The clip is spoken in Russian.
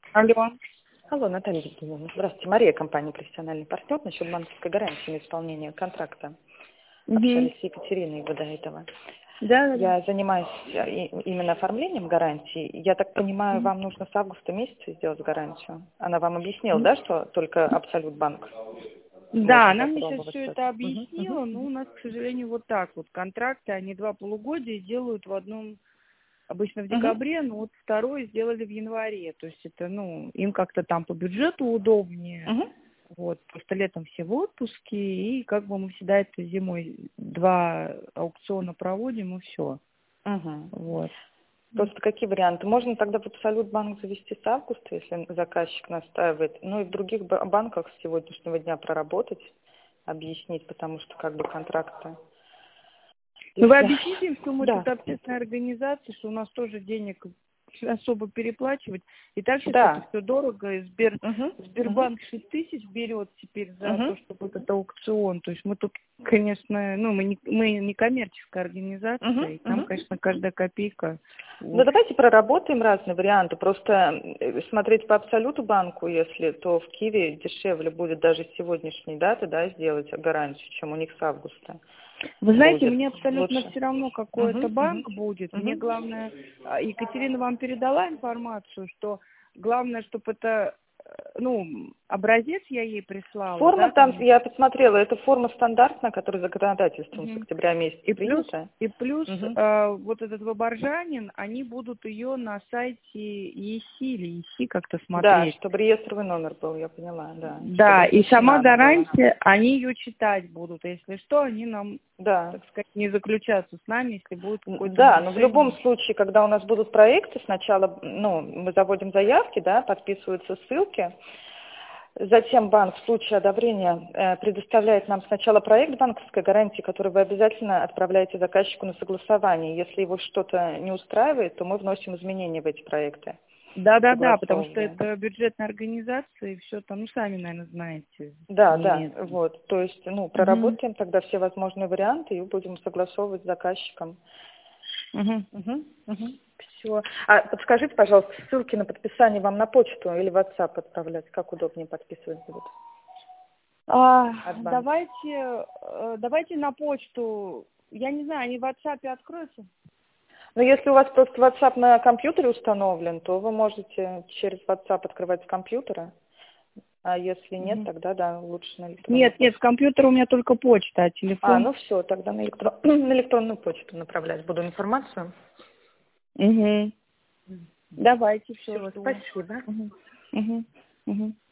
Алло. Алло, Наталья Евгеньевна. Здравствуйте. Мария, компания «Профессиональный партнер». Насчет банковской гарантии на исполнение контракта. Угу. Общались с Екатериной до этого. Да. Я занимаюсь именно оформлением гарантии. Я так понимаю, Мгм. вам нужно с августа месяца сделать гарантию. Она вам объяснила, Мгм. да, что только Абсолют банк Да, можно она мне сейчас попробовать все это что-то? Мгм, мгм, объяснила, но у нас, к сожалению, вот так вот. Контракты, они 2 полугодия делают в одном, обычно в мгм, декабре, но вот второй сделали в январе. То есть это, им как-то там по бюджету удобнее. мгм, Вот, просто летом все в отпуске, и как бы мы всегда это зимой 2 аукциона проводим, и все. мгм. Вот. Просто какие варианты? Можно тогда в Абсолют банк завести с августа, если заказчик настаивает. Ну и в других банках с сегодняшнего дня проработать, объяснить, потому что как бы контракты. Ну, вы Если... объясните им, что мы Да, тут общественная организация, что у нас тоже денег особо переплачивать. И так сейчас это да. все дорого. И Угу, угу, Сбербанк 6 тысяч берет теперь за то, угу, чтобы этот аукцион. То есть мы тут, конечно, мы не коммерческая организация, угу, и нам, угу. конечно, каждая копейка. Ну Вот. давайте проработаем разные варианты. Просто смотреть по Абсолюту банку, если, то в Киеве дешевле будет даже с сегодняшней даты, да, сделать гарантию, чем у них с августа Вы знаете, будет мне абсолютно лучше. все равно, какой Угу, это угу, банк будет. Мне угу. главное, Екатерина вам передала информацию, что главное, чтобы это, образец я ей прислала, Форма да, там, там. я посмотрела, это форма стандартная, которая законодательством с Мгм. октября месяца И плюс, принята. Мгм. вот этот выборжанин, они будут ее на сайте ЕСИ или ЕСИ как-то Да, смотреть. чтобы реестровый номер был, я поняла, да, чтобы Да, и размещена сама она была. гарантия, они ее читать будут. Если что, они нам, Да. так сказать, не заключаться с нами, если будет какое-то Да, но в любом нарушение. случае, когда у нас будут проекты, сначала, мы заводим заявки, да, подписываются ссылки, затем банк в случае одобрения предоставляет нам сначала проект банковской гарантии, который вы обязательно отправляете заказчику на согласование. Если его что-то не устраивает, то мы вносим изменения в эти проекты, Да, потому что согласовываем. это бюджетная организация, и все там, сами, наверное, знаете, Да, немецкий. вот, то есть, Угу. проработаем тогда все возможные варианты и будем согласовывать с заказчиком. Угу. Все. А подскажите, пожалуйста, ссылки на подписание вам на почту или в WhatsApp отправлять? Как удобнее подписывать будут от банка? Давайте на почту. Я не знаю, они в WhatsApp откроются? Но если у вас просто WhatsApp на компьютере установлен, то вы можете через WhatsApp открывать с компьютера. А если нет, Мгм. тогда да, лучше на электронную Нет, с почту. компьютера у меня только почта, а телефон. Ну все, тогда на, на электронную почту направлять буду информацию. Угу. Давайте, все, Все, жду. спасибо. Угу. Угу. Угу.